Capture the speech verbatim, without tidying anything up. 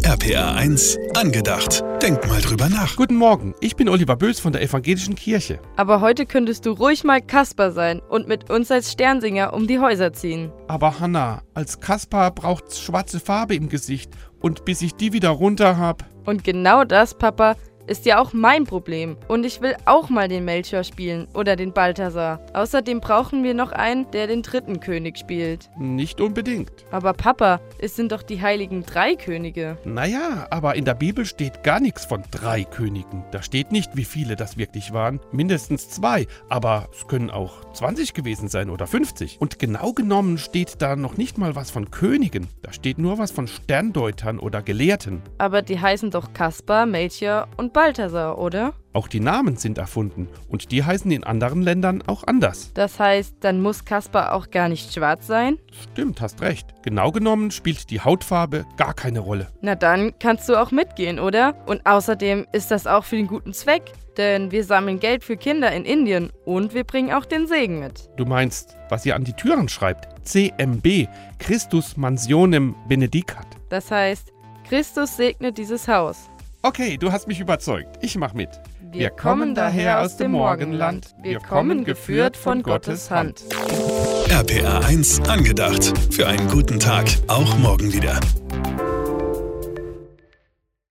R P R eins angedacht. Denk mal drüber nach. Guten Morgen, ich bin Oliver Bös von der Evangelischen Kirche. Aber heute könntest du ruhig mal Kasper sein und mit uns als Sternsinger um die Häuser ziehen. Aber Hanna, als Kaspar braucht's schwarze Farbe im Gesicht. Und bis ich die wieder runter hab... Und genau das, Papa, ist ja auch mein Problem. Und ich will auch mal den Melchior spielen oder den Balthasar. Außerdem brauchen wir noch einen, der den dritten König spielt. Nicht unbedingt. Aber Papa, es sind doch die heiligen drei Könige. Naja, aber in der Bibel steht gar nichts von drei Königen. Da steht nicht, wie viele das wirklich waren. Mindestens zwei, aber es können auch zwanzig gewesen sein oder fünfzig. Und genau genommen steht da noch nicht mal was von Königen. Da steht nur was von Sterndeutern oder Gelehrten. Aber die heißen doch Kaspar, Melchior und Balthasar, oder? Auch die Namen sind erfunden und die heißen in anderen Ländern auch anders. Das heißt, dann muss Kaspar auch gar nicht schwarz sein? Stimmt, hast recht. Genau genommen spielt die Hautfarbe gar keine Rolle. Na dann kannst du auch mitgehen, oder? Und außerdem ist das auch für den guten Zweck, denn wir sammeln Geld für Kinder in Indien und wir bringen auch den Segen mit. Du meinst, was ihr an die Türen schreibt? C M B, Christus Mansionem Benedicat. Das heißt, Christus segnet dieses Haus. Okay, du hast mich überzeugt. Ich mach mit. Wir kommen daher aus dem Morgenland. Wir kommen geführt von Gottes Hand. R P R eins angedacht. Für einen guten Tag, auch morgen wieder.